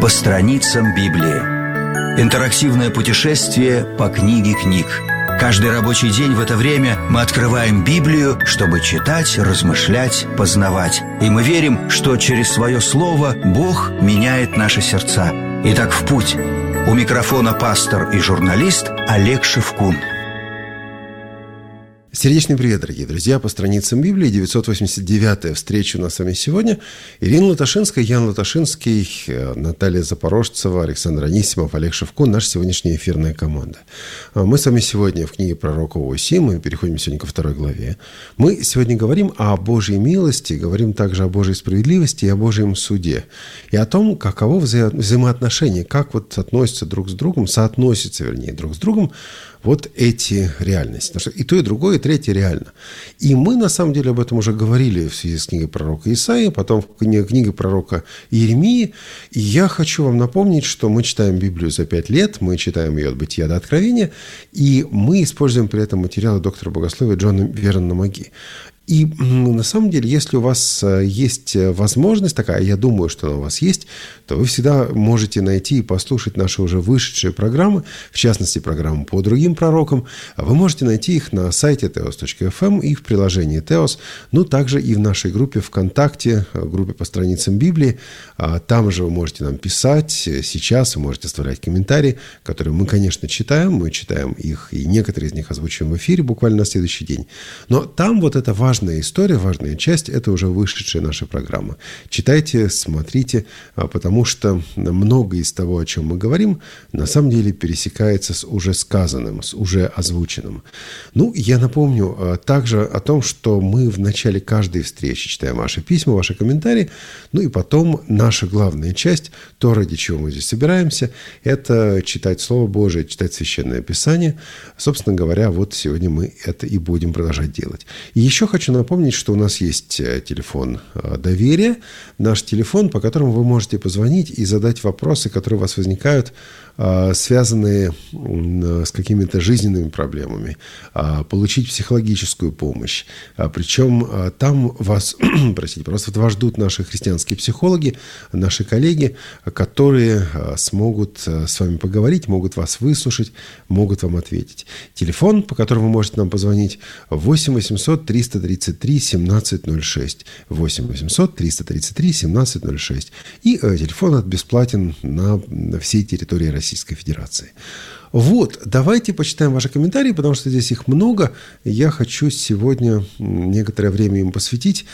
По страницам Библии. Интерактивное путешествие по книге книг. Каждый рабочий день в это время мы открываем Библию, чтобы читать, размышлять, познавать. И мы верим, что через свое слово Бог меняет наши сердца. Итак, в путь. У микрофона пастор и журналист Олег Шевкун. Сердечный привет, дорогие друзья, по страницам Библии. 989-я встреча у нас с вами сегодня. Ирина Латашинская, Ян Латашинский, Наталья Запорожцева, Александр Анисимов, Олег Шевкун, наша сегодняшняя эфирная команда. Мы с вами сегодня в книге пророка Осии, мы переходим сегодня ко 2 главе. Мы сегодня говорим о Божьей милости, говорим также о Божьей справедливости и о Божьем суде. И о том, каково взаимоотношения, как вот относятся друг с другом, соотносятся, вернее, друг с другом, вот эти реальности. Потому что и то, и другое, и третье реально. И мы, на самом деле, об этом уже говорили в связи с книгой пророка Исаии, потом в книге пророка Иеремии. И я хочу вам напомнить, что мы читаем Библию за 5 лет, мы читаем ее от Бытия до Откровения, и мы используем при этом материалы доктора богословия Джона Вернона Маги. И на самом деле, если у вас есть возможность такая, я думаю, что она у вас есть, то вы всегда можете найти и послушать наши уже вышедшие программы, в частности, программы по другим пророкам. Вы можете найти их на сайте teos.fm и в приложении Teos, но также и в нашей группе ВКонтакте, группе по страницам Библии. Там же вы можете нам писать сейчас, вы можете оставлять комментарии, которые мы, конечно, читаем. Мы читаем их, и некоторые из них озвучиваем в эфире буквально на следующий день. Но там вот это важная история, важная часть – это уже вышедшая наша программа. Читайте, смотрите, потому что многое из того, о чем мы говорим, на самом деле пересекается с уже сказанным, с уже озвученным. Ну, я напомню также о том, что мы в начале каждой встречи читаем ваши письма, ваши комментарии, ну и потом наша главная часть, то, ради чего мы здесь собираемся, это читать Слово Божие, читать Священное Писание. Собственно говоря, вот сегодня мы это и будем продолжать делать. И еще хочу напомнить, что у нас есть телефон доверия, наш телефон, по которому вы можете позвонить и задать вопросы, которые у вас возникают, связанные с какими-то жизненными проблемами, получить психологическую помощь. Причем там вас, вас ждут наши христианские психологи, наши коллеги, которые смогут с вами поговорить, могут вас выслушать, могут вам ответить. Телефон, по которому вы можете нам позвонить, 8 800 333 1706. 8 800 333 1706. И телефон этот бесплатен на всей территории Российской Федерации. Вот, давайте почитаем ваши комментарии, потому что здесь их много. Я хочу сегодня некоторое время им посвятить.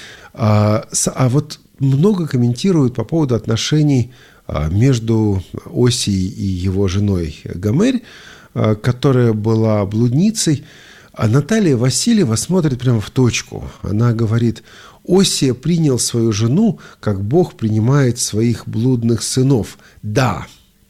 Вот много комментируют по поводу отношений между Осией и его женой Гомерь, которая была блудницей. А Наталья Васильева смотрит прямо в точку. Она говорит: Осия принял свою жену, как Бог принимает своих блудных сынов. Да,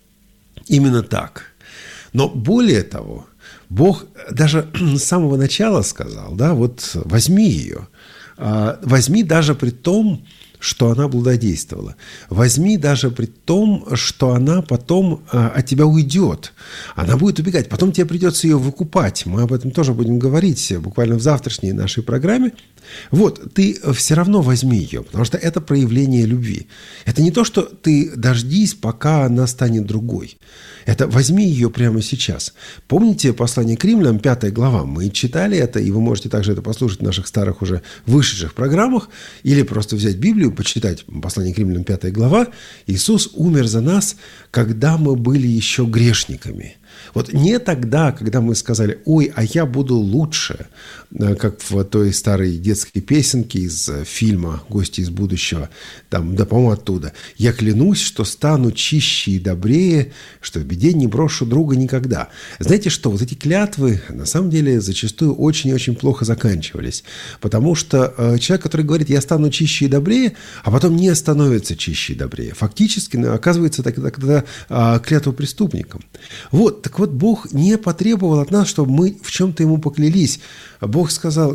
именно так. Но более того, Бог даже с самого начала сказал, да, вот возьми ее. Возьми даже при том, что она блудодействовала. Возьми даже при том, что она потом от тебя уйдет. Она будет убегать. Потом тебе придется ее выкупать. Мы об этом тоже будем говорить буквально в завтрашней нашей программе. Вот, ты все равно возьми ее, потому что это проявление любви. Это не то, что ты дождись, пока она станет другой. Это возьми ее прямо сейчас. Помните послание к Римлянам, 5 глава? Мы читали это, и вы можете также это послушать в наших старых уже вышедших программах, или просто взять Библию, почитать послание к Римлянам, 5 глава. Иисус умер за нас, когда мы были еще грешниками. Вот не тогда, когда мы сказали: ой, а я буду лучше, как в той старой детской песенке из фильма «Гости из будущего», там, да, по-моему, оттуда. «Я клянусь, что стану чище и добрее, что в беде не брошу друга никогда». Знаете что, вот эти клятвы, на самом деле, зачастую очень и очень плохо заканчивались. Потому что человек, который говорит: я стану чище и добрее, а потом не становится чище и добрее, фактически оказывается тогда клятвопреступником. Вот, так вот, Бог не потребовал от нас, чтобы мы в чем-то Ему поклялись. Бог сказал: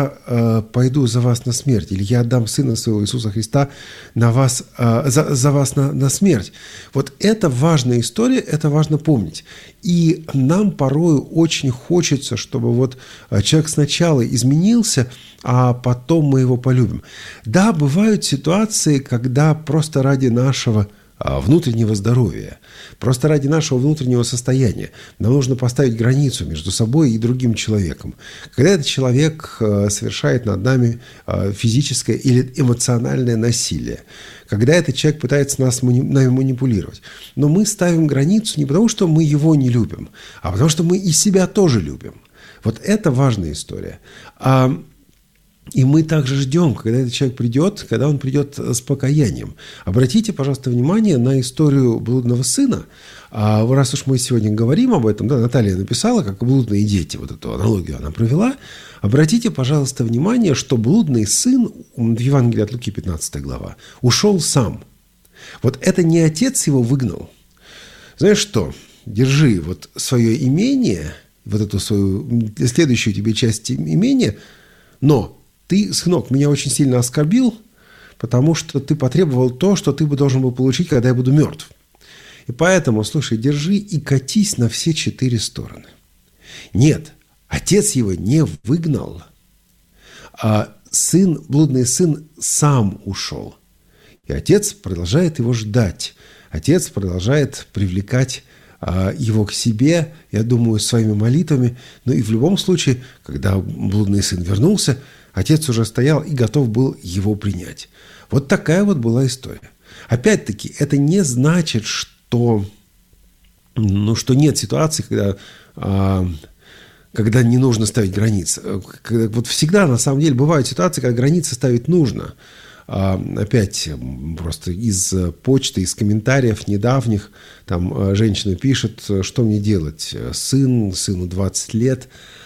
я пойду за вас на смерть, или я отдам Сына Своего Иисуса Христа на вас, за вас на смерть. Вот это важная история, это важно помнить. И нам порою очень хочется, чтобы вот человек сначала изменился, а потом мы его полюбим. Да, бывают ситуации, когда просто ради нашего внутреннего здоровья. Просто ради нашего внутреннего состояния нам нужно поставить границу между собой и другим человеком. Когда этот человек совершает над нами физическое или эмоциональное насилие, когда этот человек пытается нами манипулировать, но мы ставим границу не потому, что мы его не любим, а потому, что мы и себя тоже любим. Вот это важная история. И мы также ждем, когда этот человек придет, когда он придет с покаянием. Обратите, пожалуйста, внимание на историю блудного сына. Раз уж мы сегодня говорим об этом, да, Наталья написала, как блудные дети, вот эту аналогию она провела. Обратите, пожалуйста, внимание, что блудный сын, в Евангелии от Луки, 15 глава, ушел сам. Вот это не отец его выгнал. Знаешь что? Держи вот свое имение, вот эту свою следующую тебе часть имения, но ты, сынок, меня очень сильно оскорбил, потому что ты потребовал то, что ты бы должен был получить, когда я буду мертв. И поэтому, слушай, держи и катись на все 4 стороны. Нет, отец его не выгнал, а блудный сын сам ушел. И отец продолжает его ждать. Отец продолжает привлекать его к себе, я думаю, своими молитвами. Но и в любом случае, когда блудный сын вернулся, отец уже стоял и готов был его принять. Вот такая вот была история. Опять-таки, это не значит, что нет ситуации, когда не нужно ставить границы. Вот всегда, на самом деле, бывают ситуации, когда границы ставить нужно. Опять просто из почты, из комментариев недавних, там женщина пишет, что мне делать. Сыну 20 лет,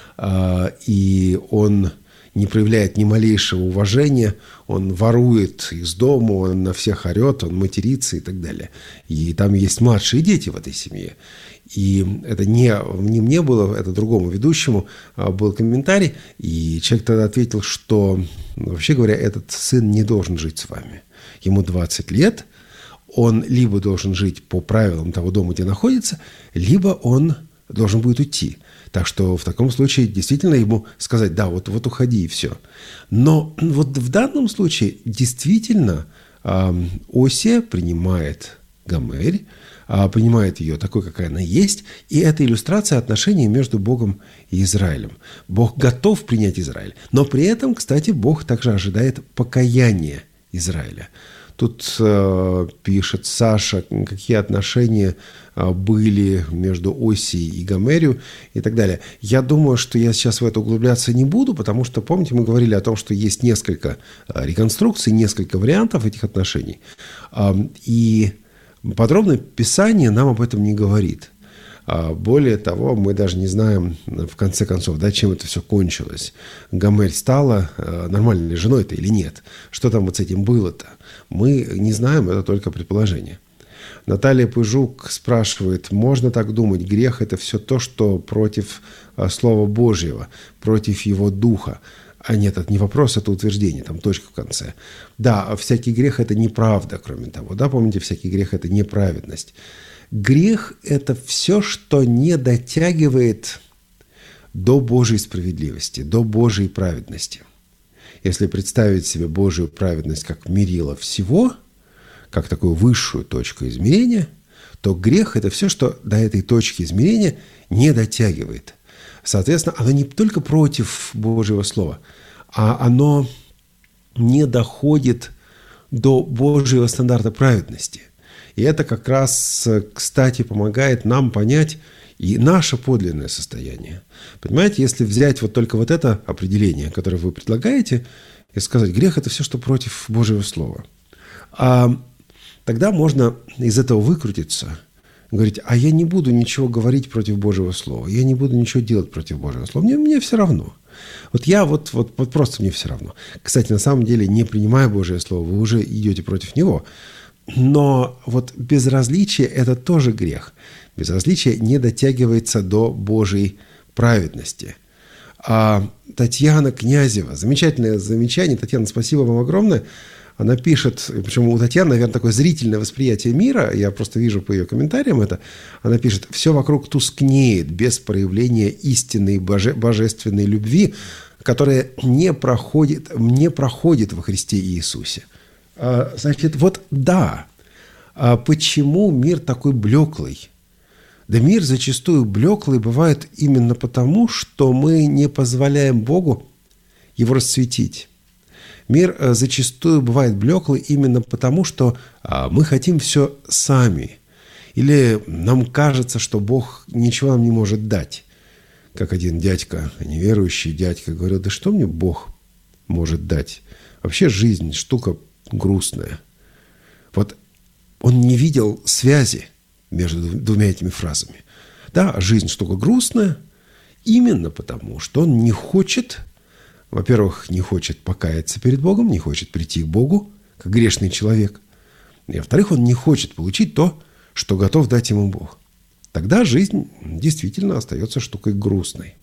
и он не проявляет ни малейшего уважения, он ворует из дома, он на всех орет, он матерится и так далее. И там есть младшие дети в этой семье. И это не мне было, это другому ведущему был комментарий, и человек тогда ответил, что, вообще говоря, этот сын не должен жить с вами. Ему 20 лет, он либо должен жить по правилам того дома, где находится, либо он должен будет уйти. Так что в таком случае действительно ему сказать, да, вот уходи и все. Но вот в данном случае действительно Осия принимает Гомерь, принимает ее такой, какая она есть, и это иллюстрация отношений между Богом и Израилем. Бог готов принять Израиль, но при этом, кстати, Бог также ожидает покаяния Израиля. Тут пишет Саша, какие отношения были между Осией и Гомерью и так далее. Я думаю, что я сейчас в это углубляться не буду, потому что, помните, мы говорили о том, что есть несколько реконструкций, несколько вариантов этих отношений. И подробное Писание нам об этом не говорит. Более того, мы даже не знаем, в конце концов, да, чем это все кончилось. Гомерь стала нормальной женой-то или нет? Что там вот с этим было-то? Мы не знаем, это только предположение. Наталья Пыжук спрашивает, можно так думать, грех – это все то, что против Слова Божьего, против Его Духа. А нет, это не вопрос, это утверждение, там точка в конце. Да, всякий грех – это неправда, кроме того. Да, помните, всякий грех – это неправедность. Грех – это все, что не дотягивает до Божьей справедливости, до Божьей праведности. Если представить себе Божью праведность как мерило всего, как такую высшую точку измерения, то грех – это все, что до этой точки измерения не дотягивает. Соответственно, оно не только против Божьего Слова, а оно не доходит до Божьего стандарта праведности. И это как раз, кстати, помогает нам понять и наше подлинное состояние. Понимаете, если взять вот только вот это определение, которое вы предлагаете, и сказать, грех – это все, что против Божьего Слова, тогда можно из этого выкрутиться, говорить, а я не буду ничего говорить против Божьего Слова, я не буду ничего делать против Божьего Слова, мне все равно. Вот просто мне все равно. Кстати, на самом деле, не принимая Божье Слово, вы уже идете против него. Но вот безразличие – это тоже грех. Безразличие не дотягивается до Божьей праведности. Татьяна Князева, замечательное замечание. Татьяна, спасибо вам огромное. Она пишет, причем у Татьяны, наверное, такое зрительное восприятие мира, я просто вижу по ее комментариям это, она пишет, все вокруг тускнеет без проявления истинной божественной любви, которая не проходит во Христе Иисусе. Значит, вот да, А почему мир такой блеклый? Да мир зачастую блеклый бывает именно потому, что мы не позволяем Богу его расцветить. Мир зачастую бывает блеклый именно потому, что мы хотим все сами. Или нам кажется, что Бог ничего нам не может дать. Как один дядька, неверующий дядька, говорил: да что мне Бог может дать? Вообще жизнь штука грустная. Вот он не видел связи между двумя этими фразами. Да, жизнь штука грустная именно потому, что он не хочет, во-первых, не хочет покаяться перед Богом, не хочет прийти к Богу, как грешный человек. И, во-вторых, он не хочет получить то, что готов дать ему Бог. Тогда жизнь действительно остается штукой грустной.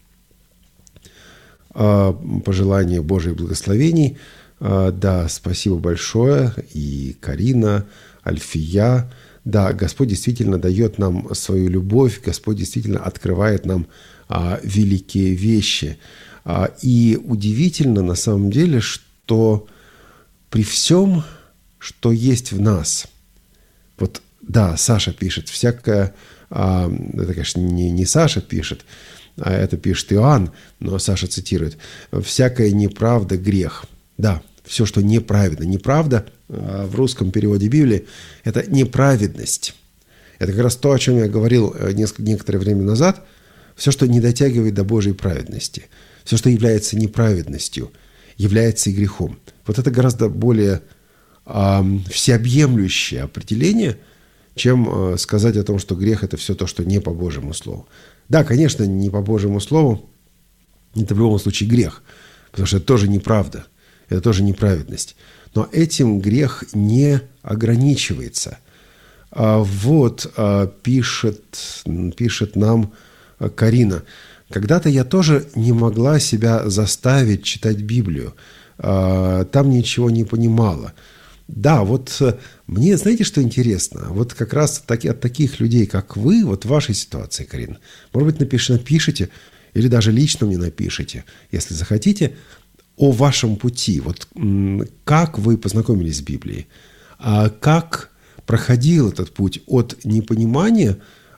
Пожелание Божьих благословений. Да, спасибо большое. И Карина, Альфия. Да, Господь действительно дает нам свою любовь. Господь действительно открывает нам великие вещи. И удивительно на самом деле, что при всем, что есть в нас, вот да, Саша пишет, всякое, это, конечно, не Саша пишет, а это пишет Иоанн, но Саша цитирует, всякая неправда – грех. Да, все, что неправедно. Неправда в русском переводе Библии – это неправедность. Это как раз то, о чем я говорил некоторое время назад. Все, что не дотягивает до Божьей праведности. Все, что является неправедностью, является и грехом. Вот это гораздо более всеобъемлющее определение, чем сказать о том, что грех – это все то, что не по Божьему Слову. Да, конечно, не по Божьему Слову – это в любом случае грех, потому что это тоже неправда, это тоже неправедность. Но этим грех не ограничивается. Вот пишет нам Карина. Когда-то я тоже не могла себя заставить читать Библию. Там ничего не понимала. Да, вот мне, знаете, что интересно? Вот как раз от таких людей, как вы, вот в вашей ситуации, Карина, может быть, напишите, или даже лично мне напишите, если захотите, о вашем пути. Вот как вы познакомились с Библией, как проходил этот путь от непонимания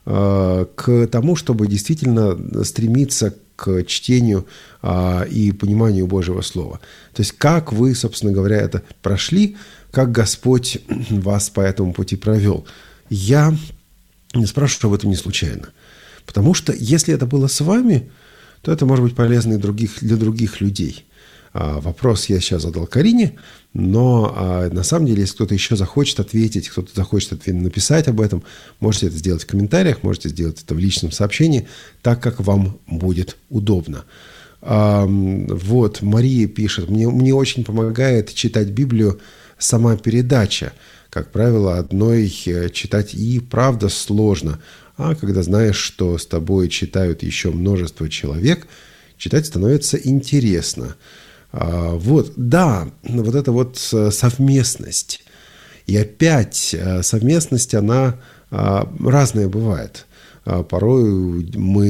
к тому, чтобы действительно стремиться к чтению и пониманию Божьего Слова. То есть, как вы, собственно говоря, это прошли, как Господь вас по этому пути провел. Я не спрашиваю об этом не случайно. Потому что, если это было с вами, то это может быть полезно и для других людей. Вопрос я сейчас задал Карине, но на самом деле, если кто-то еще захочет ответить, кто-то захочет написать об этом, можете это сделать в комментариях, можете сделать это в личном сообщении, так как вам будет удобно. Вот, Мария пишет, мне очень помогает читать Библию сама передача. Как правило, одной читать и правда сложно, а когда знаешь, что с тобой читают еще множество человек, читать становится интересно. Вот, да, вот эта вот совместность. И опять совместность, она разная бывает. Порой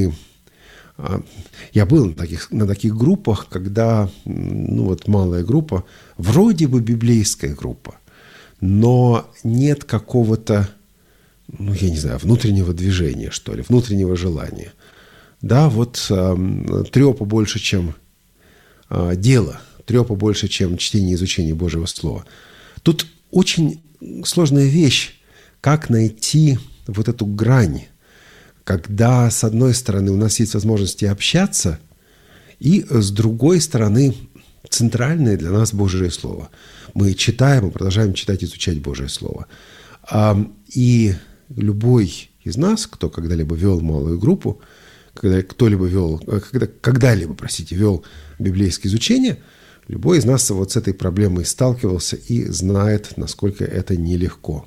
я был на таких группах, когда, малая группа, вроде бы библейская группа, но нет какого-то, внутреннего движения, что ли, внутреннего желания. Да, вот трёпа больше, чем дело, трёпа больше, чем чтение и изучение Божьего Слова. Тут очень сложная вещь, как найти вот эту грань, когда, с одной стороны, у нас есть возможности общаться, и, с другой стороны, центральное для нас Божье Слово. Мы читаем и продолжаем читать и изучать Божье Слово. И любой из нас, кто когда-либо вел малую группу, когда-либо вел библейское изучение, любой из нас вот с этой проблемой сталкивался и знает, насколько это нелегко.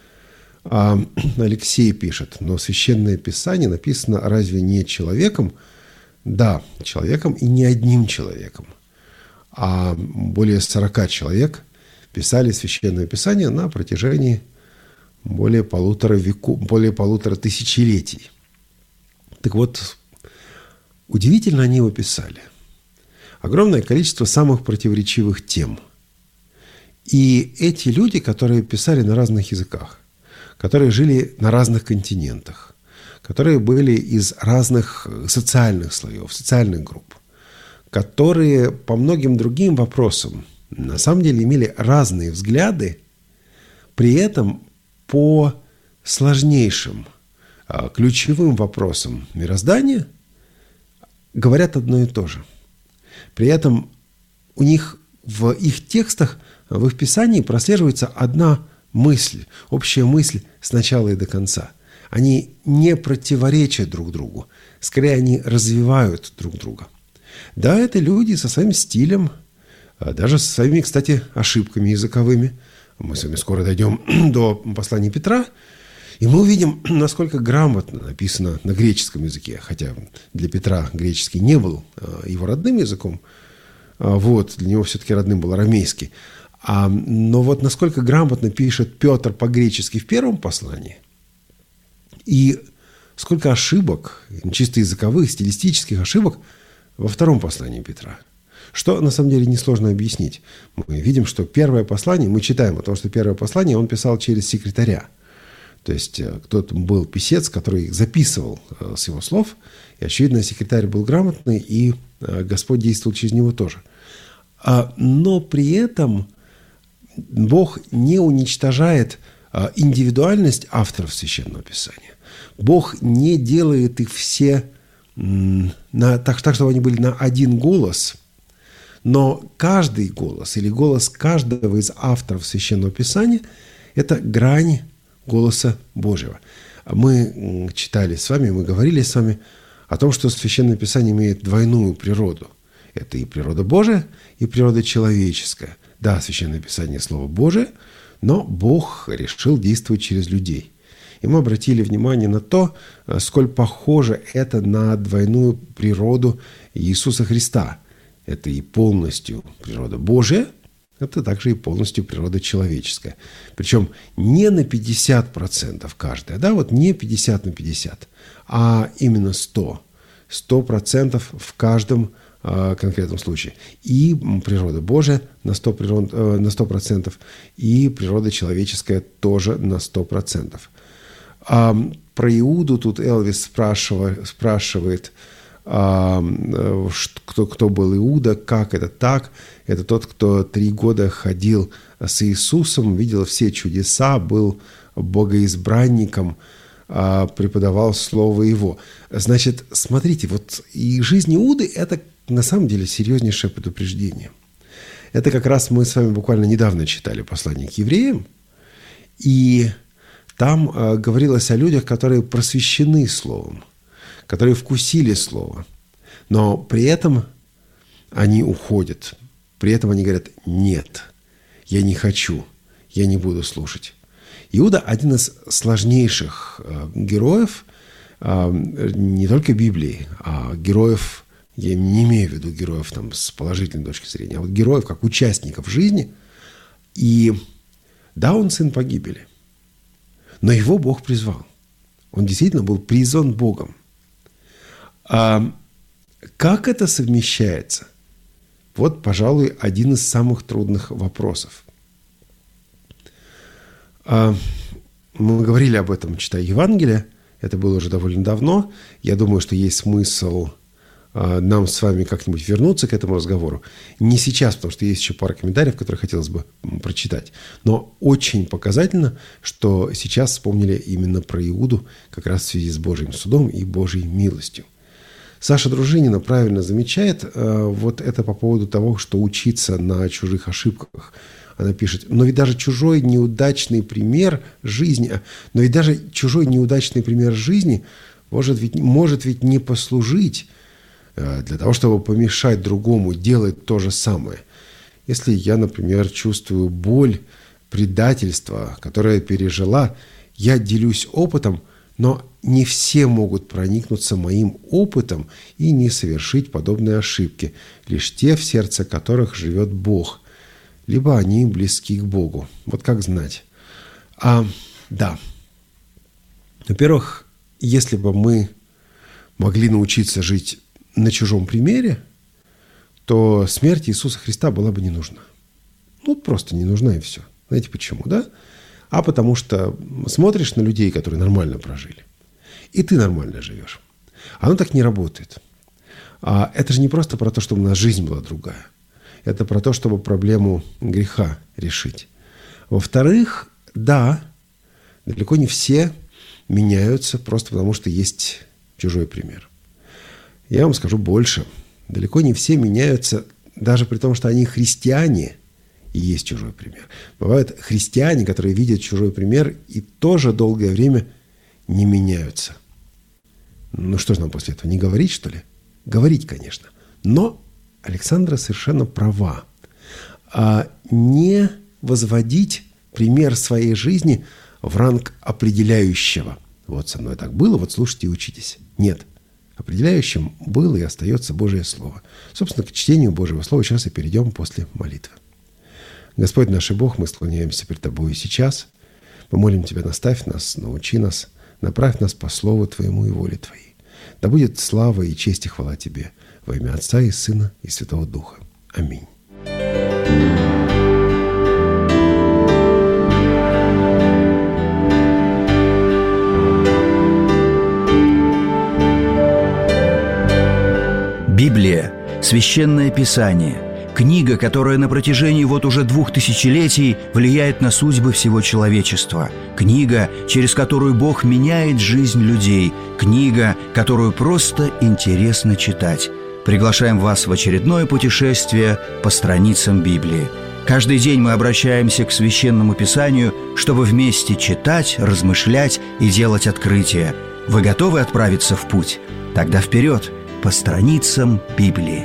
Алексей пишет, но Священное Писание написано разве не человеком? Да, человеком и не одним человеком, а более 40 человек писали Священное Писание на протяжении более 1,5 тысячелетий. Так вот, удивительно они его писали. Огромное количество самых противоречивых тем. И эти люди, которые писали на разных языках, которые жили на разных континентах, которые были из разных социальных слоев, социальных групп, которые по многим другим вопросам на самом деле имели разные взгляды, при этом по сложнейшим, ключевым вопросам мироздания говорят одно и то же. При этом у них в их текстах, в их писании прослеживается одна мысль, общая мысль с начала и до конца. Они не противоречат друг другу, скорее они развивают друг друга. Да, это люди со своим стилем, даже со своими, кстати, ошибками языковыми. Мы с вами скоро дойдем до послания Петра, и мы увидим, насколько грамотно написано на греческом языке, хотя для Петра греческий не был его родным языком, для него все-таки родным был арамейский. Но вот насколько грамотно пишет Петр по-гречески в первом послании, и сколько ошибок, чисто языковых, стилистических ошибок во втором послании Петра. Что, на самом деле, несложно объяснить. Мы видим, что первое послание, мы читаем о том, что первое послание он писал через секретаря. То есть кто-то был писец, который записывал с его слов, и, очевидно, секретарь был грамотный, и Господь действовал через него тоже. Но при этом Бог не уничтожает индивидуальность авторов Священного Писания. Бог не делает их все так, чтобы они были на один голос, но каждый голос или голос каждого из авторов Священного Писания – это грань голоса Божьего. Мы читали с вами, мы говорили с вами о том, что Священное Писание имеет двойную природу. Это и природа Божия, и природа человеческая. Да, Священное Писание – Слово Божие, но Бог решил действовать через людей. И мы обратили внимание на то, сколь похоже это на двойную природу Иисуса Христа. Это и полностью природа Божия, это также и полностью природа человеческая. Причем не на 50% каждая, не 50 на 50, а именно 100%. 100% в каждом конкретном случае. И природа Божия на 100%, и природа человеческая тоже на 100%. Про Иуду тут Элвис спрашивает, кто был Иуда, как это так. Это тот, кто 3 года ходил с Иисусом, видел все чудеса, был богоизбранником, преподавал слово его. Значит, смотрите, и жизнь Иуды – это на самом деле серьезнейшее предупреждение. Это как раз мы с вами буквально недавно читали послание к евреям, и там говорилось о людях, которые просвещены Словом, которые вкусили Слово, но при этом они уходят, при этом они говорят: «Нет, я не хочу, я не буду слушать». Иуда – один из сложнейших героев не только Библии, а героев, я не имею в виду героев с положительной точки зрения, а героев как участников жизни. И да, он сын погибели, но его Бог призвал. Он действительно был призван Богом. Как это совмещается? Вот, пожалуй, один из самых трудных вопросов. Мы говорили об этом, читая Евангелие. Это было уже довольно давно. Я думаю, что есть смысл нам с вами как-нибудь вернуться к этому разговору. Не сейчас, потому что есть еще пара комментариев, которые хотелось бы прочитать. Но очень показательно, что сейчас вспомнили именно про Иуду как раз в связи с Божьим судом и Божьей милостью. Саша Дружинина правильно замечает это по поводу того, что учиться на чужих ошибках. Она пишет: но ведь даже чужой неудачный пример жизни может ведь не послужить для того, чтобы помешать другому делать то же самое. Если я, например, чувствую боль, предательство, которое я пережила, я делюсь опытом, но не все могут проникнуться моим опытом и не совершить подобные ошибки, лишь те, в сердце которых живет Бог, либо они близки к Богу. Вот как знать? Да. Во-первых, если бы мы могли научиться жить на чужом примере, то смерть Иисуса Христа была бы не нужна. Просто не нужна, и все. Знаете почему, да? а потому что смотришь на людей, которые нормально прожили, и ты нормально живешь. Оно так не работает. А это же не просто про то, чтобы у нас жизнь была другая. Это про то, чтобы проблему греха решить. Во-вторых, да, далеко не все меняются просто потому, что есть чужой пример. Я вам скажу больше. Далеко не все меняются даже при том, что они христиане, и есть чужой пример. Бывают христиане, которые видят чужой пример и тоже долгое время не меняются. Ну что же нам после этого, не говорить, что ли? Говорить, конечно. Но Александра совершенно права. Не возводить пример своей жизни в ранг определяющего. Вот со мной так было, вот слушайте и учитесь. Нет. Определяющим было и остается Божие Слово. Собственно, к чтению Божьего Слова сейчас и перейдем после молитвы. Господь наш и Бог, мы склоняемся перед Тобой сейчас. Мы молим Тебя, наставь нас, научи нас, направь нас по Слову Твоему и воле Твоей. Да будет слава и честь и хвала Тебе во имя Отца и Сына и Святого Духа. Аминь. Библия – священное писание, книга, которая на протяжении вот уже 2000 летий влияет на судьбы всего человечества, книга, через которую Бог меняет жизнь людей, книга, которую просто интересно читать. Приглашаем вас в очередное путешествие по страницам Библии. Каждый день мы обращаемся к Священному Писанию, чтобы вместе читать, размышлять и делать открытия. Вы готовы отправиться в путь? Тогда вперед! По страницам Библии.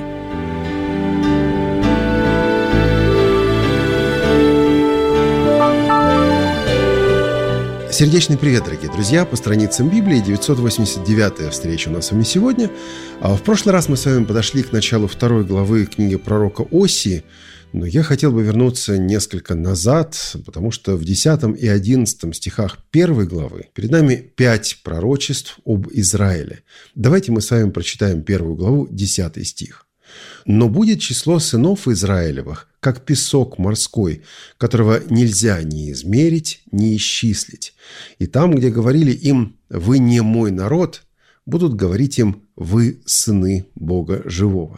Сердечный привет, дорогие друзья! По страницам Библии 989-я встреча у нас с вами сегодня. В прошлый раз мы с вами подошли к началу 2 главы книги пророка Осии, но я хотел бы вернуться несколько назад, потому что в 10 и 11 стихах 1 главы перед нами 5 пророчеств об Израиле. Давайте мы с вами прочитаем 1 главу, 10 стих. «Но будет число сынов Израилевых, как песок морской, которого нельзя ни измерить, ни исчислить. И там, где говорили им «Вы не мой народ», будут говорить им «Вы сыны Бога живого».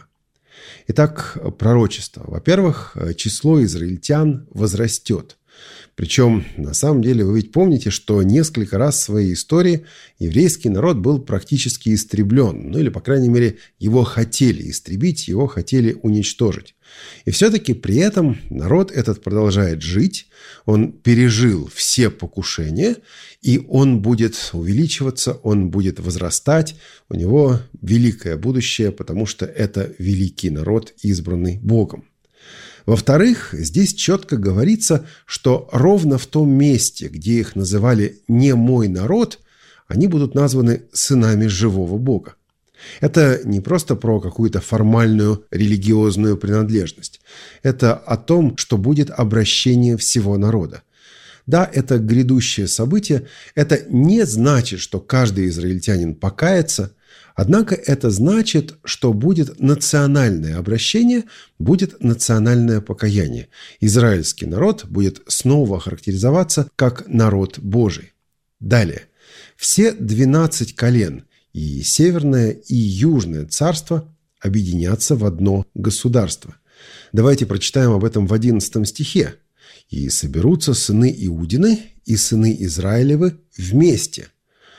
Итак, пророчество. Во-первых, число израильтян возрастет. Причем, на самом деле, вы ведь помните, что несколько раз в своей истории еврейский народ был практически истреблен. Ну, или, по крайней мере, его хотели истребить, его хотели уничтожить. И все-таки при этом народ этот продолжает жить, он пережил все покушения, и он будет увеличиваться, он будет возрастать, у него великое будущее, потому что это великий народ, избранный Богом. Во-вторых, здесь четко говорится, что ровно в том месте, где их называли «не мой народ», они будут названы сынами живого Бога. Это не просто про какую-то формальную религиозную принадлежность. Это о том, что будет обращение всего народа. Да, это грядущее событие. Это не значит, что каждый израильтянин покается. Однако это значит, что будет национальное обращение, будет национальное покаяние. Израильский народ будет снова характеризоваться как народ Божий. Далее. Все 12 колен, и Северное, и Южное царство объединятся в одно государство. Давайте прочитаем об этом в 11 стихе. «И соберутся сыны Иудины и сыны Израилевы вместе».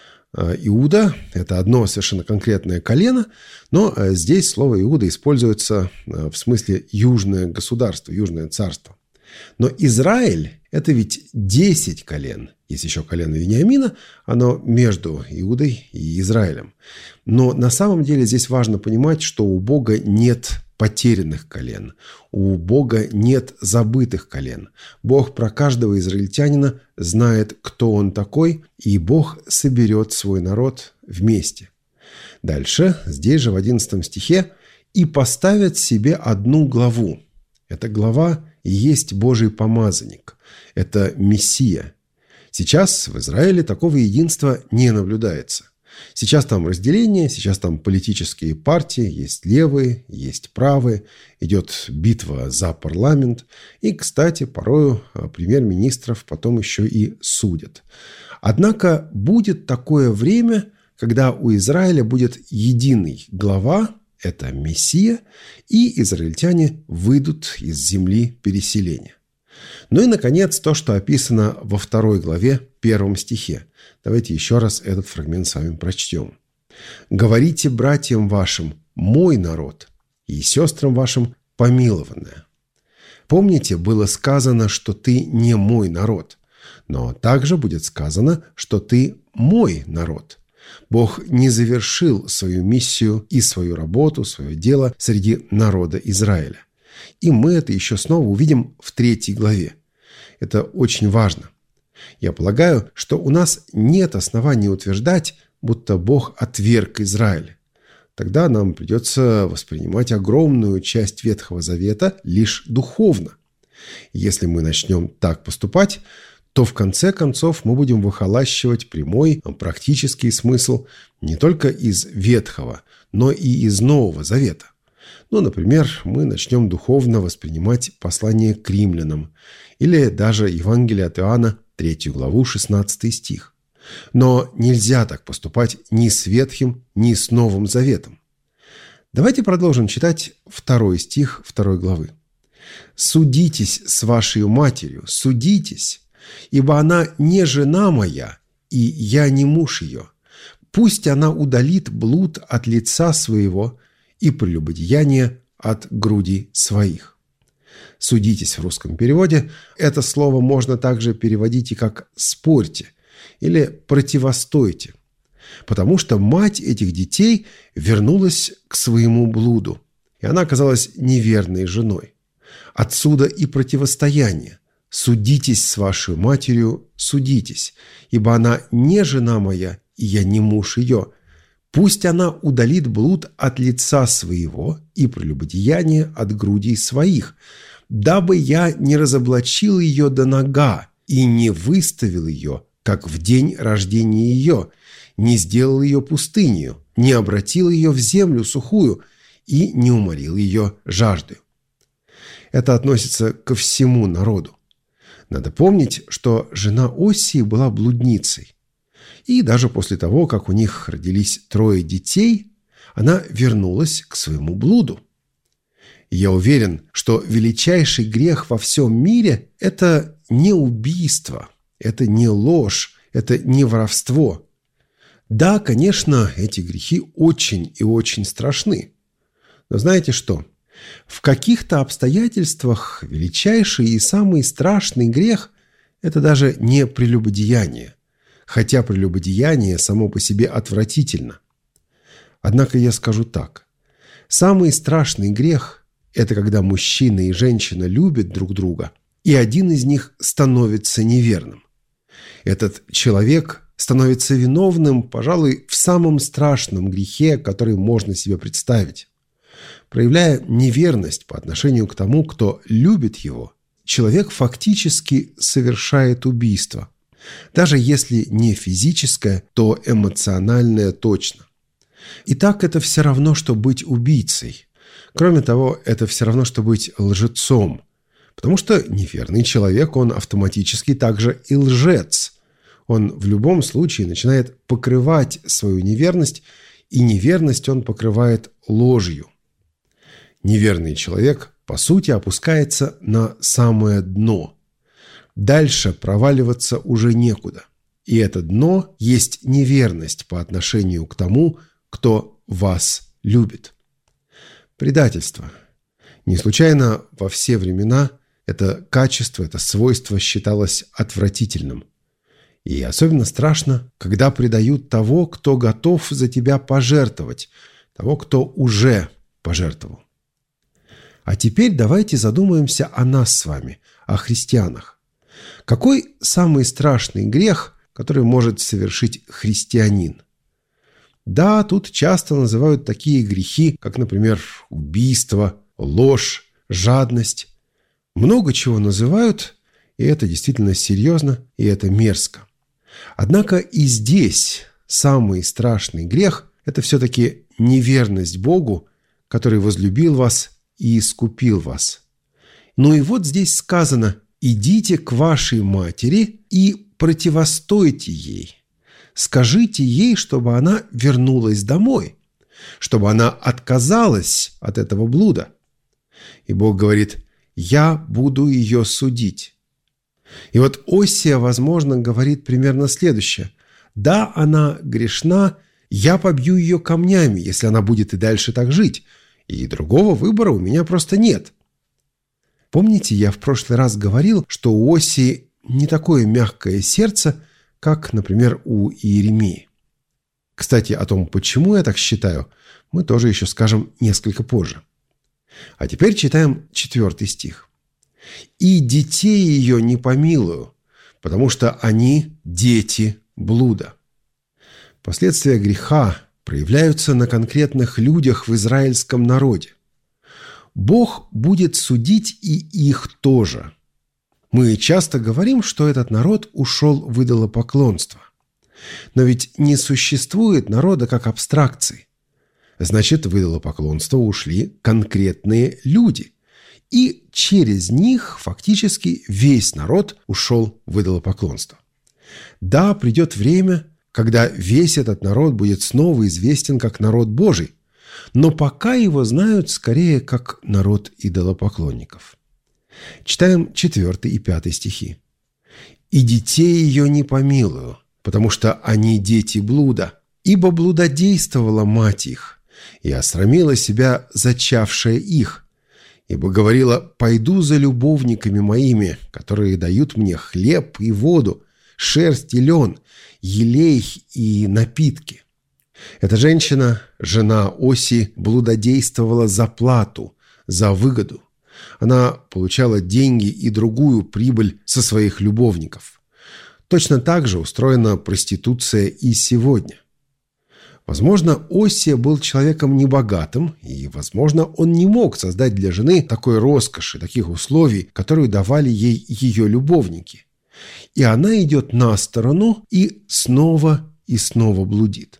Иуда – это одно совершенно конкретное колено, но здесь слово «Иуда» используется в смысле «южное государство», «южное царство». Но Израиль – это ведь 10 колен. Есть еще колено Вениамина, оно между Иудой и Израилем. Но на самом деле здесь важно понимать, что у Бога нет потерянных колен. У Бога нет забытых колен. Бог про каждого израильтянина знает, кто он такой, и Бог соберет свой народ вместе. Дальше, здесь же в 11 стихе, «И поставят себе одну главу». Эта глава и есть Божий помазанник. Это Мессия. Сейчас в Израиле такого единства не наблюдается. Сейчас там разделение, сейчас там политические партии, есть левые, есть правые, идет битва за парламент. И, кстати, порою премьер-министров потом еще и судят. Однако будет такое время, когда у Израиля будет единый глава, это Мессия, и израильтяне выйдут из земли переселения. Ну и, наконец, то, что описано во 2 главе, 1 стихе. Давайте еще раз этот фрагмент с вами прочтем. «Говорите братьям вашим, мой народ, и сестрам вашим, помилованное». Помните, было сказано, что ты не мой народ, но также будет сказано, что ты мой народ. Бог не завершил свою миссию и свою работу, свое дело среди народа Израиля. И мы это еще снова увидим в 3 главе. Это очень важно. Я полагаю, что у нас нет оснований утверждать, будто Бог отверг Израиль. Тогда нам придется воспринимать огромную часть Ветхого Завета лишь духовно. Если мы начнем так поступать, то в конце концов мы будем выхолащивать прямой практический смысл не только из Ветхого, но и из Нового Завета. Ну, например, мы начнем духовно воспринимать послание к римлянам или даже Евангелие от Иоанна, 3 главу, 16 стих. Но нельзя так поступать ни с Ветхим, ни с Новым Заветом. Давайте продолжим читать 2 стих 2 главы. «Судитесь с вашей матерью, судитесь, ибо она не жена моя, и я не муж ее. Пусть она удалит блуд от лица своего и прелюбодеяние от груди своих». «Судитесь» в русском переводе. Это слово можно также переводить и как «спорьте» или «противостойте», потому что мать этих детей вернулась к своему блуду, и она оказалась неверной женой. Отсюда и противостояние. «Судитесь с вашей матерью, судитесь, ибо она не жена моя, и я не муж ее. Пусть она удалит блуд от лица своего и прелюбодеяние от грудей своих, дабы я не разоблачил ее до нога и не выставил ее, как в день рождения ее, не сделал ее пустынью, не обратил ее в землю сухую и не уморил ее жаждою». Это относится ко всему народу. Надо помнить, что жена Осии была блудницей. И даже после того, как у них родились 3 детей, она вернулась к своему блуду. И я уверен, что величайший грех во всем мире – это не убийство, это не ложь, это не воровство. Да, конечно, эти грехи очень и очень страшны. Но знаете что? В каких-то обстоятельствах величайший и самый страшный грех – это даже не прелюбодеяние, хотя прелюбодеяние само по себе отвратительно. Однако я скажу так. Самый страшный грех – это когда мужчина и женщина любят друг друга, и один из них становится неверным. Этот человек становится виновным, пожалуй, в самом страшном грехе, который можно себе представить. Проявляя неверность по отношению к тому, кто любит его, человек фактически совершает убийство. Даже если не физическое, то эмоциональное точно. И так это все равно, что быть убийцей. Кроме того, это все равно, что быть лжецом. Потому что неверный человек, он автоматически также и лжец. Он в любом случае начинает покрывать свою неверность, и неверность он покрывает ложью. Неверный человек, по сути, опускается на самое дно. Дальше проваливаться уже некуда. И это дно есть неверность по отношению к тому, кто вас любит. Предательство. Не случайно во все времена это качество, это свойство считалось отвратительным. И особенно страшно, когда предают того, кто готов за тебя пожертвовать, того, кто уже пожертвовал. А теперь давайте задумаемся о нас с вами, о христианах. Какой самый страшный грех, который может совершить христианин? Да, тут часто называют такие грехи, как, например, убийство, ложь, жадность. Много чего называют, и это действительно серьезно, и это мерзко. Однако и здесь самый страшный грех – это все-таки неверность Богу, который возлюбил вас и искупил вас. Ну и вот здесь сказано: «Идите к вашей матери и противостойте ей. Скажите ей, чтобы она вернулась домой, чтобы она отказалась от этого блуда». И Бог говорит: «Я буду ее судить». И вот Осия, возможно, говорит примерно следующее: «Да, она грешна, я побью ее камнями, если она будет и дальше так жить, и другого выбора у меня просто нет». Помните, я в прошлый раз говорил, что у Осии не такое мягкое сердце, как, например, у Иеремии. Кстати, о том, почему я так считаю, мы тоже еще скажем несколько позже. А теперь читаем 4 стих. «И детей ее не помилую, потому что они дети блуда». Последствия греха проявляются на конкретных людях в израильском народе. Бог будет судить и их тоже. Мы часто говорим, что этот народ ушел в идолопоклонство. Но ведь не существует народа как абстракции. Значит, в идолопоклонство ушли конкретные люди. И через них фактически весь народ ушел в идолопоклонство. Да, придет время, когда весь этот народ будет снова известен как народ Божий, но пока его знают скорее как народ идолопоклонников. Читаем 4 и 5 стихи. «И детей ее не помилую, потому что они дети блуда, ибо блудодействовала мать их, и осрамила себя зачавшая их, ибо говорила: пойду за любовниками моими, которые дают мне хлеб и воду, шерсть и лен, елей и напитки». Эта женщина, жена Осии, блудодействовала за плату, за выгоду. Она получала деньги и другую прибыль со своих любовников. Точно так же устроена проституция и сегодня. Возможно, Осия был человеком небогатым, и, возможно, он не мог создать для жены такой роскоши, таких условий, которые давали ей ее любовники. И она идет на сторону и снова блудит.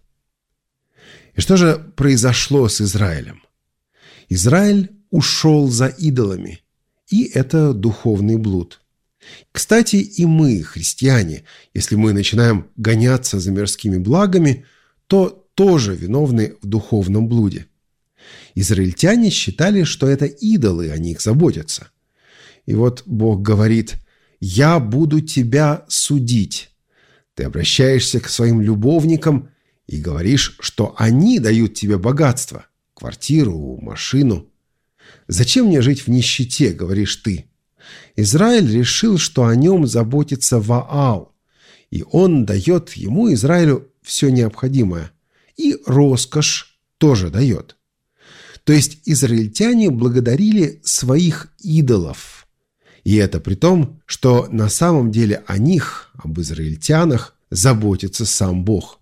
И что же произошло с Израилем? Израиль ушел за идолами, и это духовный блуд. Кстати, и мы, христиане, если мы начинаем гоняться за мирскими благами, то тоже виновны в духовном блуде. Израильтяне считали, что это идолы, о них заботятся. И вот Бог говорит: «Я буду тебя судить». Ты обращаешься к своим любовникам и говоришь, что они дают тебе богатство, квартиру, машину. «Зачем мне жить в нищете?» – говоришь ты. Израиль решил, что о нем заботится Ваал, и он дает ему, Израилю, все необходимое. И роскошь тоже дает. То есть израильтяне благодарили своих идолов. И это при том, что на самом деле о них, об израильтянах, заботится сам Бог.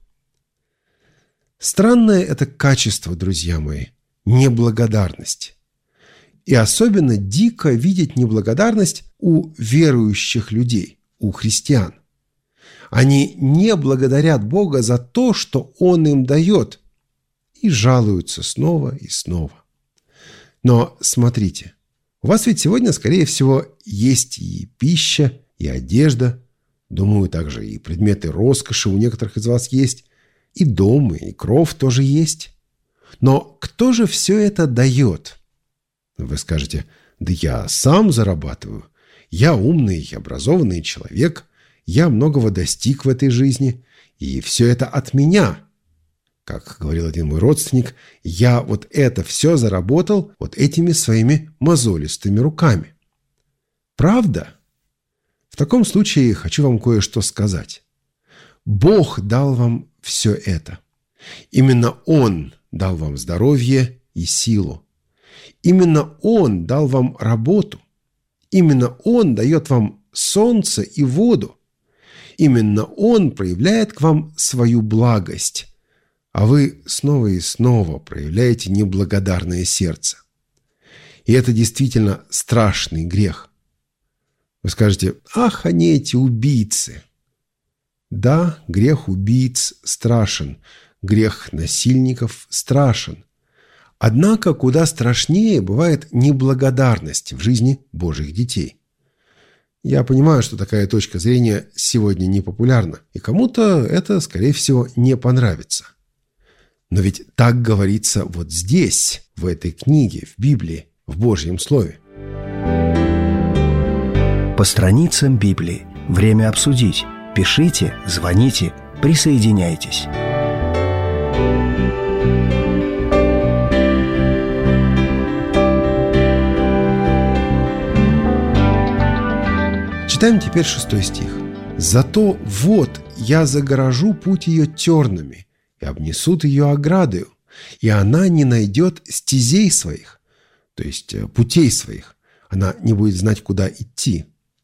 Странное это качество, друзья мои, неблагодарность. И особенно дико видеть неблагодарность у верующих людей, у христиан. Они не благодарят Бога за то, что Он им дает, и жалуются снова и снова. Но смотрите, у вас ведь сегодня, скорее всего, есть и пища, и одежда, думаю, также и предметы роскоши у некоторых из вас есть, и дом, и кров тоже есть. Но кто же все это дает? Вы скажете: да я сам зарабатываю, я умный и образованный человек, я многого достиг в этой жизни, и все это от меня. Как говорил один мой родственник, я вот это все заработал вот этими своими мозолистыми руками. Правда? В таком случае хочу вам кое-что сказать. Бог дал вам все это. Именно Он дал вам здоровье и силу. Именно Он дал вам работу. Именно Он дает вам солнце и воду. Именно Он проявляет к вам свою благость, а вы снова и снова проявляете неблагодарное сердце. И это действительно страшный грех. Вы скажете: ах, они эти убийцы. Да, грех убийц страшен, грех насильников страшен. Однако куда страшнее бывает неблагодарность в жизни Божьих детей. Я понимаю, что такая точка зрения сегодня не популярна, и кому-то это, скорее всего, не понравится. Но ведь так говорится вот здесь, в этой книге, в Библии, в Божьем Слове. По страницам Библии. Время обсудить. Пишите, звоните, присоединяйтесь. Читаем теперь 6 стих. «Зато вот я загорожу путь ее тернами, и обнесут ее оградою, и она не найдет стезей своих», то есть путей своих. Она не будет знать, куда идти.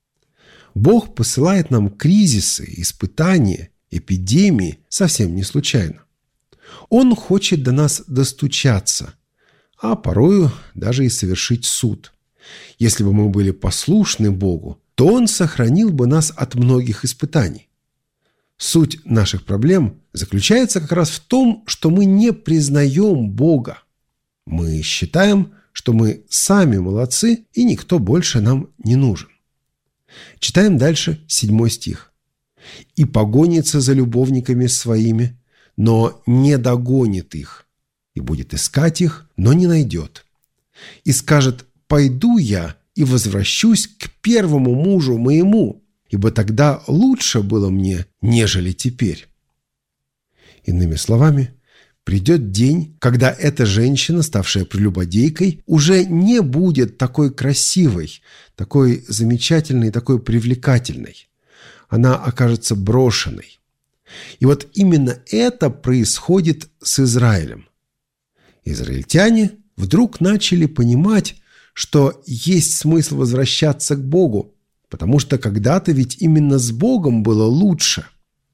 Бог посылает нам кризисы, испытания, эпидемии совсем не случайно. Он хочет до нас достучаться, а порою даже и совершить суд. Если бы мы были послушны Богу, то Он сохранил бы нас от многих испытаний. Суть наших проблем заключается как раз в том, что мы не признаем Бога. Мы считаем, что мы сами молодцы, и никто больше нам не нужен. Читаем дальше 7 стих. «И погонится за любовниками своими, но не догонит их, и будет искать их, но не найдет. И скажет: пойду я и возвращусь к первому мужу моему, ибо тогда лучше было мне, нежели теперь». Иными словами, придет день, когда эта женщина, ставшая прелюбодейкой, уже не будет такой красивой, такой замечательной, такой привлекательной. Она окажется брошенной. И вот именно это происходит с Израилем. Израильтяне вдруг начали понимать, что есть смысл возвращаться к Богу, потому что когда-то ведь именно с Богом было лучше.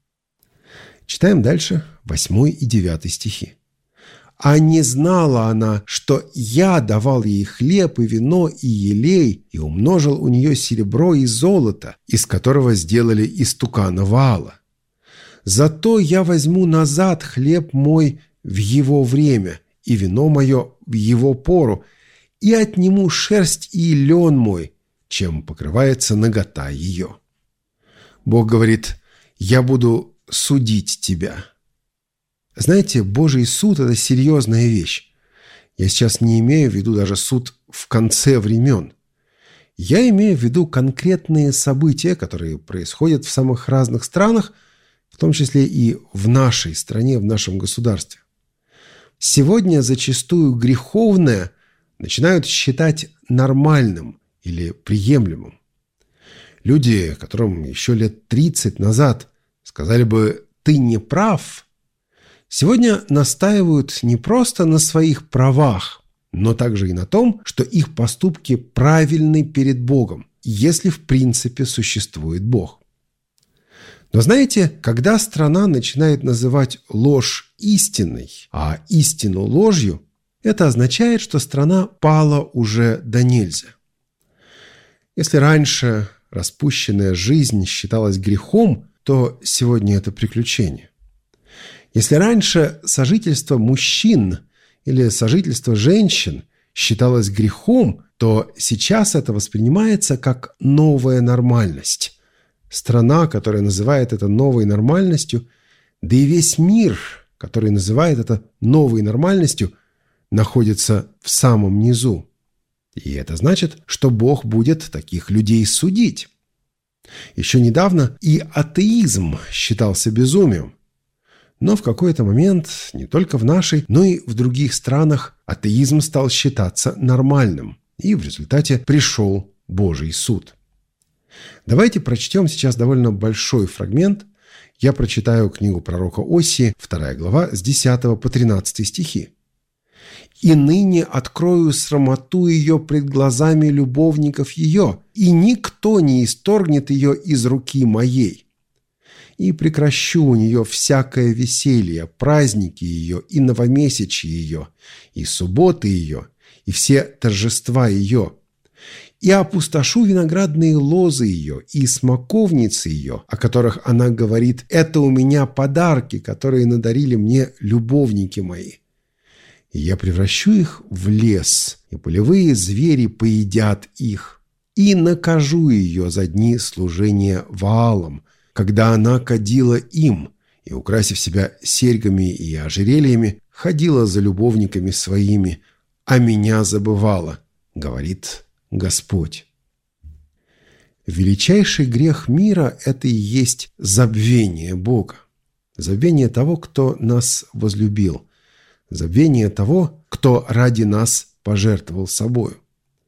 Читаем дальше 8 и 9 стихи. «А не знала она, что я давал ей хлеб и вино и елей, и умножил у нее серебро и золото, из которого сделали истукана Ваала. Зато я возьму назад хлеб мой в его время, и вино мое в его пору, и отниму шерсть и лен мой, чем покрывается нагота ее». Бог говорит: «Я буду судить тебя». Знаете, Божий суд – это серьезная вещь. Я сейчас не имею в виду даже суд в конце времен. Я имею в виду конкретные события, которые происходят в самых разных странах, в том числе и в нашей стране, в нашем государстве. Сегодня зачастую греховное начинают считать нормальным или приемлемым. Люди, которым еще лет 30 назад сказали бы «ты не прав», сегодня настаивают не просто на своих правах, но также и на том, что их поступки правильны перед Богом, если в принципе существует Бог. Но знаете, когда страна начинает называть ложь истиной, а истину ложью, это означает, что страна пала уже донельзя. Если раньше распущенная жизнь считалась грехом, то сегодня это приключение. Если раньше сожительство мужчин или сожительство женщин считалось грехом, то сейчас это воспринимается как новая нормальность. Страна, которая называет это новой нормальностью, да и весь мир, который называет это новой нормальностью, находится в самом низу. И это значит, что Бог будет таких людей судить. Еще недавно и атеизм считался безумием. Но в какой-то момент не только в нашей, но и в других странах атеизм стал считаться нормальным, и в результате пришел Божий суд. Давайте прочтем сейчас довольно большой фрагмент. Я прочитаю книгу пророка Осии, 2 глава, с 10 по 13 стихи. «И ныне открою срамоту ее пред глазами любовников ее, и никто не исторгнет ее из руки моей. И прекращу у нее всякое веселье, праздники ее, и новомесячье ее, и субботы ее, и все торжества ее. И опустошу виноградные лозы ее и смоковницы ее, о которых она говорит: это у меня подарки, которые надарили мне любовники мои. И я превращу их в лес, и полевые звери поедят их. И накажу ее за дни служения Ваалам, когда она кадила им, и, украсив себя серьгами и ожерельями, ходила за любовниками своими, а меня забывала, говорит Господь. Величайший грех мира – это и есть забвение Бога, забвение того, кто нас возлюбил, забвение того, кто ради нас пожертвовал собою.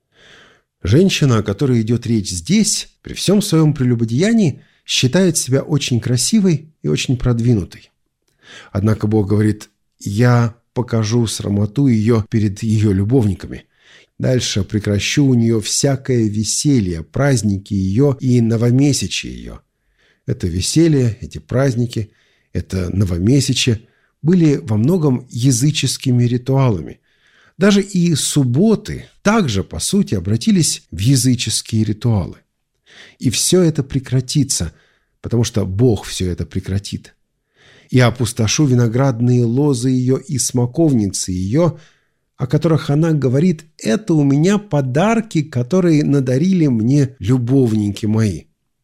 Женщина, о которой идет речь здесь, при всем своем прелюбодеянии, считает себя очень красивой и очень продвинутой. Однако Бог говорит: «Я покажу срамоту ее перед ее любовниками. Дальше прекращу у нее всякое веселье, праздники ее и новомесячие ее». Это веселье, эти праздники, это новомесячие были во многом языческими ритуалами. Даже и субботы также, по сути, обратились в языческие ритуалы. И все это прекратится, потому что Бог все это прекратит. «И опустошу виноградные лозы ее и смоковницы ее, о которых она говорит: это у меня подарки, которые надарили мне любовники мои».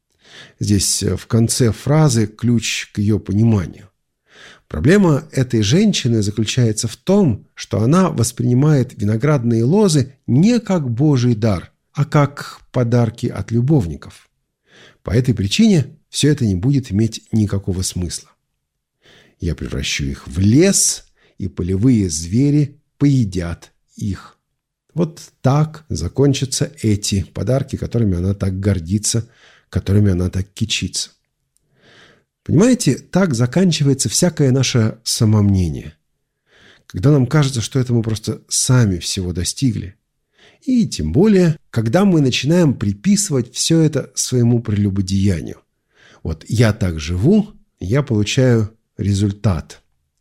Здесь в конце фразы ключ к ее пониманию. Проблема этой женщины заключается в том, что она воспринимает виноградные лозы не как Божий дар, а как подарки от любовников. По этой причине все это не будет иметь никакого смысла. «Я превращу их в лес, и полевые звери поедят их». Вот так закончатся эти подарки, которыми она так гордится, которыми она так кичится. Понимаете, так заканчивается всякое наше самомнение, когда нам кажется, что это мы просто сами всего достигли. И тем более, когда мы начинаем приписывать все это своему прелюбодеянию. Вот я так живу, я получаю результат.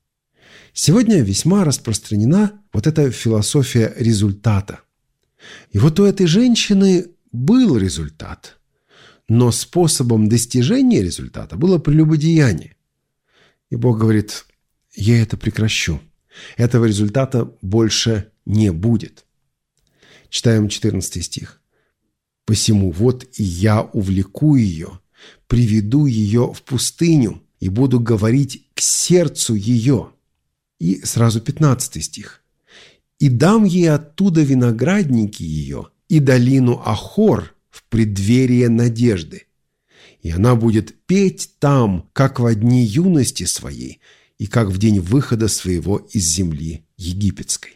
Сегодня весьма распространена вот эта философия результата. И вот у этой женщины был результат, но способом достижения результата было прелюбодеяние. И Бог говорит: я это прекращу. Этого результата больше не будет. Читаем 14 стих. «Посему вот и я увлеку ее, приведу ее в пустыню и буду говорить к сердцу ее». И сразу 15 стих. «И дам ей оттуда виноградники ее и долину Ахор в преддверие надежды. И она будет петь там, как во дни юности своей, и как в день выхода своего из земли египетской».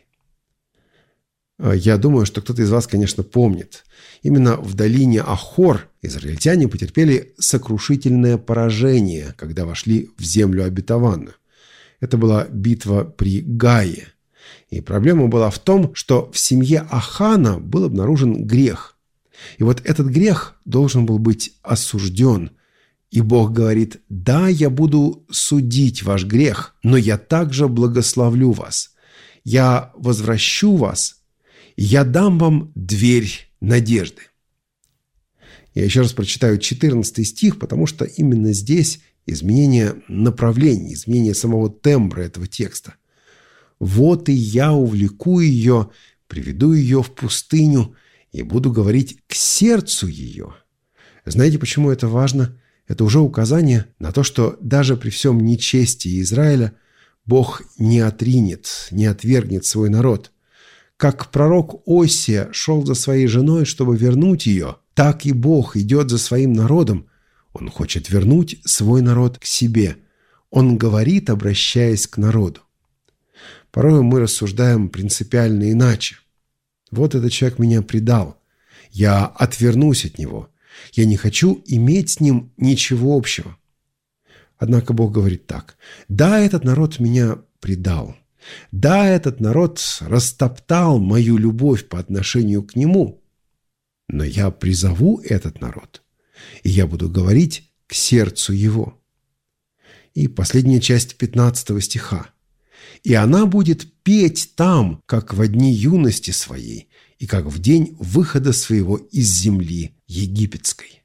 Я думаю, что кто-то из вас, конечно, помнит. Именно в долине Ахор израильтяне потерпели сокрушительное поражение, когда вошли в землю обетованную. Это была битва при Гае. И проблема была в том, что в семье Ахана был обнаружен грех. И вот этот грех должен был быть осужден. И Бог говорит: «Да, я буду судить ваш грех, но я также благословлю вас. Я возвращу вас, и я дам вам дверь надежды». Я еще раз прочитаю 14 стих, потому что именно здесь изменение направления, изменение самого тембра этого текста. «Вот и я увлеку ее, приведу ее в пустыню и буду говорить к сердцу ее». Знаете, почему это важно? Это уже указание на то, что даже при всем нечестии Израиля Бог не отринет, не отвергнет свой народ. Как пророк Осия шел за своей женой, чтобы вернуть ее, так и Бог идет за своим народом. Он хочет вернуть свой народ к себе. Он говорит, обращаясь к народу. Порой мы рассуждаем принципиально иначе. Вот этот человек меня предал. Я отвернусь от него. Я не хочу иметь с ним ничего общего. Однако Бог говорит так: да, этот народ меня предал. Да, этот народ растоптал мою любовь по отношению к нему. Но я призову этот народ, и я буду говорить к сердцу его. И последняя часть 15 стиха. «И она будет петь там, как во дни юности своей, и как в день выхода своего из земли египетской».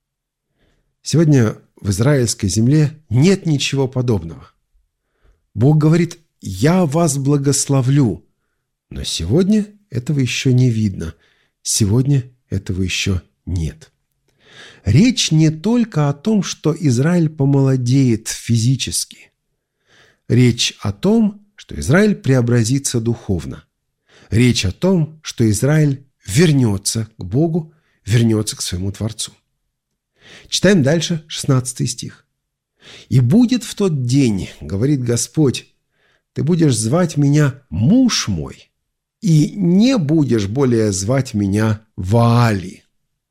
Сегодня в израильской земле нет ничего подобного. Бог говорит: «Я вас благословлю». Но сегодня этого еще не видно. Сегодня этого еще нет. Речь не только о том, что Израиль помолодеет физически. Речь о том, что Израиль преобразится духовно. Речь о том, что Израиль вернется к Богу, вернется к своему Творцу. Читаем дальше 16 стих. «И будет в тот день, — говорит Господь, — ты будешь звать меня муж мой, и не будешь более звать меня Ваали».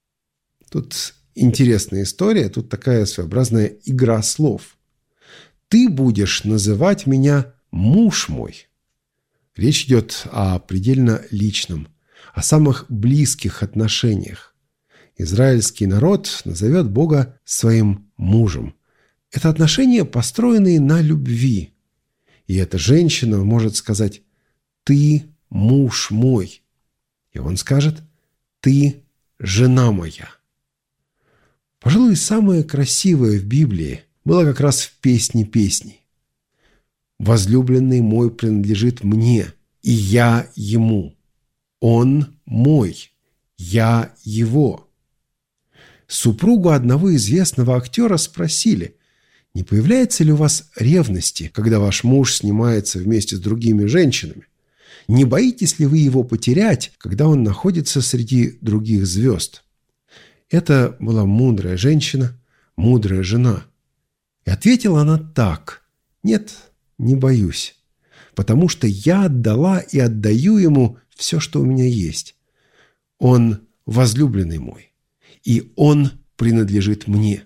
Тут интересная история, тут такая своеобразная игра слов. «Ты будешь называть меня муж мой». Речь идет о предельно личном, о самых близких отношениях. Израильский народ назовет Бога своим мужем. Это отношения, построенные на любви. И эта женщина может сказать: «Ты муж мой». И он скажет: «Ты жена моя». Пожалуй, самое красивое в Библии было как раз в «Песне песней». «Возлюбленный мой принадлежит мне, и я ему. Он мой, я его». Супругу одного известного актера спросили: не появляется ли у вас ревности, когда ваш муж снимается вместе с другими женщинами? Не боитесь ли вы его потерять, когда он находится среди других звезд? Это была мудрая женщина, мудрая жена. И ответила она так: «Нет, не боюсь, потому что я отдала и отдаю ему все, что у меня есть. Он возлюбленный мой, и он принадлежит мне».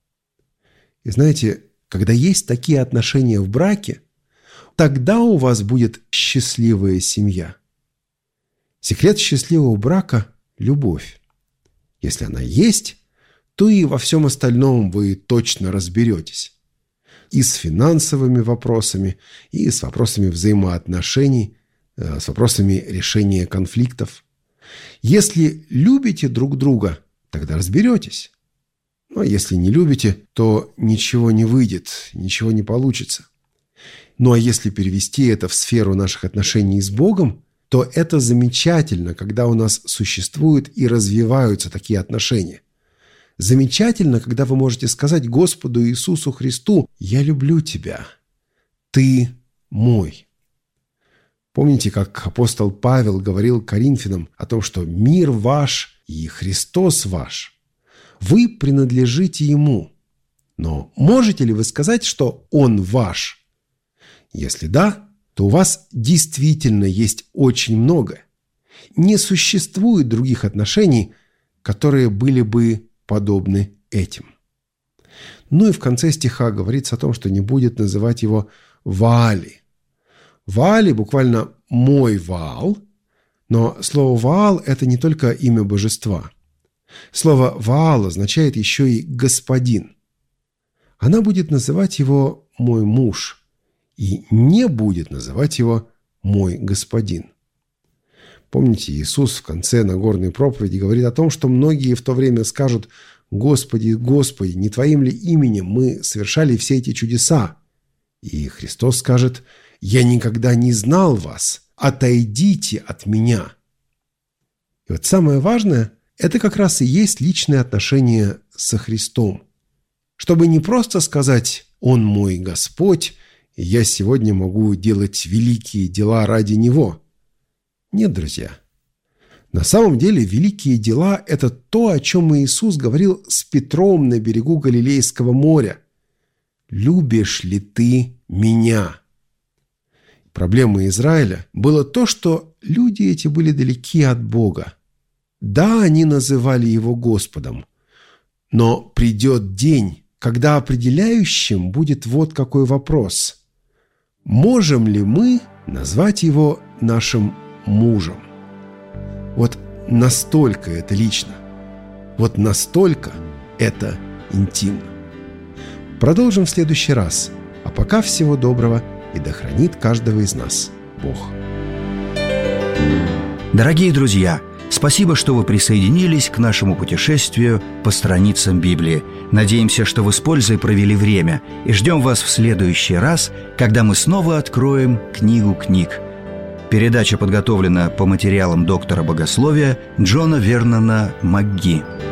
И знаете, когда есть такие отношения в браке, тогда у вас будет счастливая семья. Секрет счастливого брака – любовь. Если она есть, то и во всем остальном вы точно разберетесь. И с финансовыми вопросами, и с вопросами взаимоотношений, с вопросами решения конфликтов. Если любите друг друга, тогда разберетесь. Ну, а если не любите, то ничего не выйдет, ничего не получится. Ну, а если перевести это в сферу наших отношений с Богом, то это замечательно, когда у нас существуют и развиваются такие отношения. Замечательно, когда вы можете сказать Господу Иисусу Христу: «Я люблю тебя, ты мой». Помните, как апостол Павел говорил Коринфянам о том, что мир ваш и Христос ваш. Вы принадлежите Ему. Но можете ли вы сказать, что Он ваш? Если да, то у вас действительно есть очень многое. Не существует других отношений, которые были бы подобны этим. Ну и в конце стиха говорится о том, что не будет называть его Ваали. Ваали буквально «мой Ваал», но слово «Ваал» – это не только имя божества. Слово «Ваал» означает еще и «господин». Она будет называть его «мой муж» и не будет называть его «мой господин». Помните, Иисус в конце Нагорной проповеди говорит о том, что многие в то время скажут: «Господи, Господи, не Твоим ли именем мы совершали все эти чудеса?» И Христос скажет: «Я никогда не знал вас, отойдите от меня». И вот самое важное – это как раз и есть личные отношения со Христом. Чтобы не просто сказать «Он мой Господь, и я сегодня могу делать великие дела ради Него». Нет, друзья. На самом деле великие дела – это то, о чем Иисус говорил с Петром на берегу Галилейского моря. «Любишь ли ты меня?» Проблемой Израиля было то, что люди эти были далеки от Бога. Да, они называли Его Господом, но придет день, когда определяющим будет вот какой вопрос: можем ли мы назвать Его нашим мужем? Вот настолько это лично, вот настолько это интимно. Продолжим в следующий раз, а пока всего доброго, и да хранит каждого из нас Бог. Дорогие друзья, спасибо, что вы присоединились к нашему путешествию по страницам Библии. Надеемся, что вы с пользой провели время, и ждем вас в следующий раз, когда мы снова откроем книгу книг. Передача подготовлена по материалам доктора богословия Джона Вернона МакГи.